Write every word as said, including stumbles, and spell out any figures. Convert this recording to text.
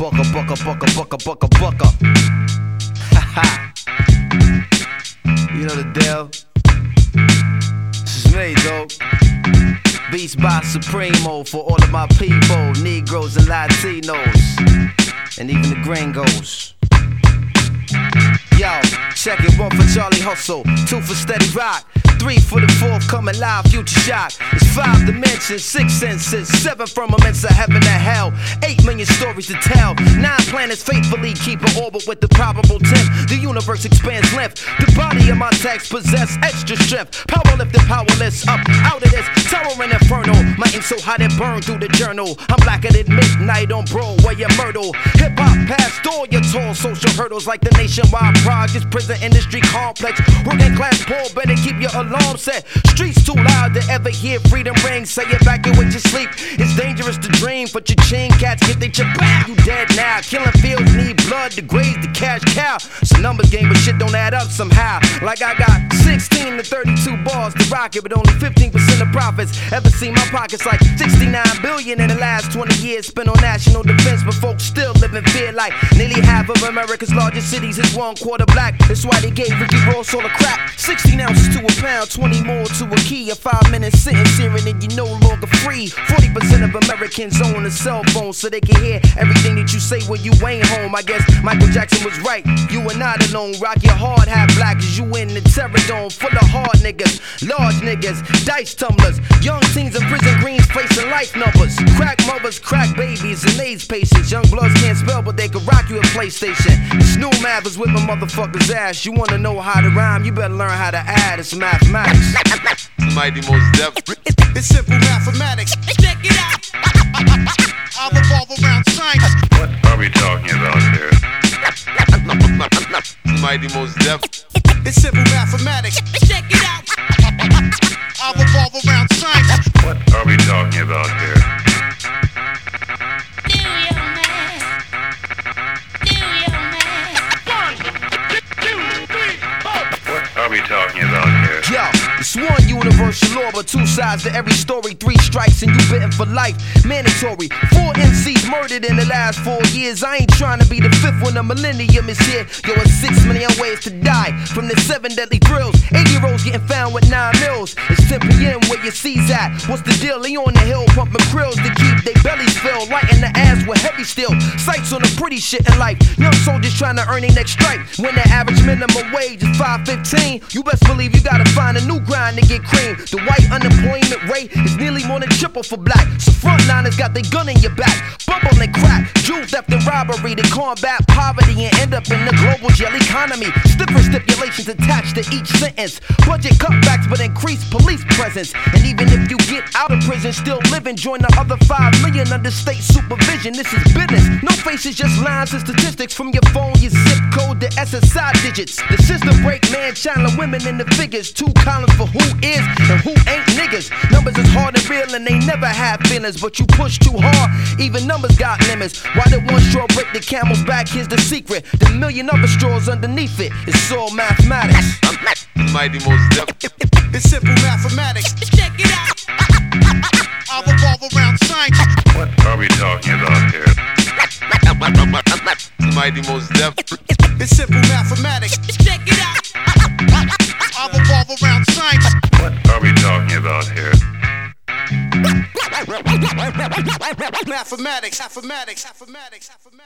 bucka, bucka, bucka, bucka, bucka, bucka. Ha ha. You know the deal. This is me, though. Beats by Supremo for all of my people, Negroes and Latinos, and even the gringos. Yo, check it, one for Charlie Hustle, two for Steady Rock, three for the fourth coming live, Future Shock. It's five dimensions, six senses, seven firmaments of heaven and hell, eight million stories to tell, nine planets faithfully keep an orbit with the probable tenth. The universe expands length, the body of my text possess extra strength. Power lifted, powerless, up out of this towering inferno. My ink so hot it burned through the journal. I'm blacker than midnight on Broadway and Myrtle. Hip hop past all your tall social hurdles like the nationwide projects, prison industry complex. Working class poor, better keep your alarm set. Streets too loud to ever hear freedom ring. Say evacuate your sleep. It's dangerous to dream, but your chain cats get they chip back. You dead now. Killing fields need blood to graze the cash cow. It's a numbers game, but shit don't add up somehow. Like I got sixteen to thirty-two bars to rock it, but only fifteen percent of profits. Ever seen my pockets like sixty-nine billion in the last twenty years spent on national defense, but folks still live in fear like nearly half of America's largest cities is one quarter black. That's why they gave Ricky Ross all the crap. sixteen ounces to a pound, twenty more to a key. A five minute sentence hearing and you're no longer free. forty percent of Americans own a cell phone so they can hear everything that you say when you ain't home. I guess Michael Jackson was right. You are not alone. Rock your hard hat black as you in the terror dome. Full of hard niggas, large niggas, dice tumblers. Young teens in prison greens facing life numbers. Crack mothers, crack babies, and AIDS patients. Young bloods can't spell, but they can rock you a PlayStation. Snoop Mav is whipping motherfuckers' ass. You wanna know how to rhyme? You better learn how to add. It's mathematics. Mighty Mos Def. It's simple mathematics. Check it out. I'll revolve around science. What are we talking about here? Mighty Mos Def. It's simple mathematics. Check it out. I'll revolve around science. What are we talking about here? Do your math. Do your math. One, two, three, four. What are we talking about here? Yo, it's one universal law, but two sides to every story. Three strikes and you bitten for life. Mandatory. Four M Cs murdered in the last four years. I ain't trying to be the fifth when the millennium is here. Yo, it's six million ways to die from the seven deadly thrills. Eight-year-olds getting found with nine mils. It's ten P M where your C's at. What's the deal? They on the hill pumping krills to keep their bellies filled. Lighting the ass with heavy steel. Sights on the pretty shit in life. Young soldiers trying to earn their next strike. When the average minimum wage is five fifteen, you best believe you gotta find a new grind to get cream. The white unemployment rate is nearly more than triple for black. So frontliners got their gun in your back. Bubble and crack, jewel theft and robbery to combat poverty and end up in the global jail economy. Stiffer stipulations attached to each sentence. Budget cutbacks but increased police presence. And even if you get out of prison, still living, join the other five million under state supervision. This is business. No faces, just lines and statistics from your phone, your zip code, the S S I digits. The system break man, channeling women in the figures. Two columns for who is and who ain't niggas. Numbers is hard and real and they never have feelings, but you push too hard, even numbers got limits. Why did one straw break the camel's back? Here's the secret. The million other straws underneath it. It's all mathematics. Mighty Mos Def. It's simple mathematics. Check it out. I'll revolve around science. What are we talking about here? Mighty Mos Def. It's simple mathematics. Check it out. I'll revolve around science. What are we talking about here? Mathematics, mathematics, mathematics, mathematics.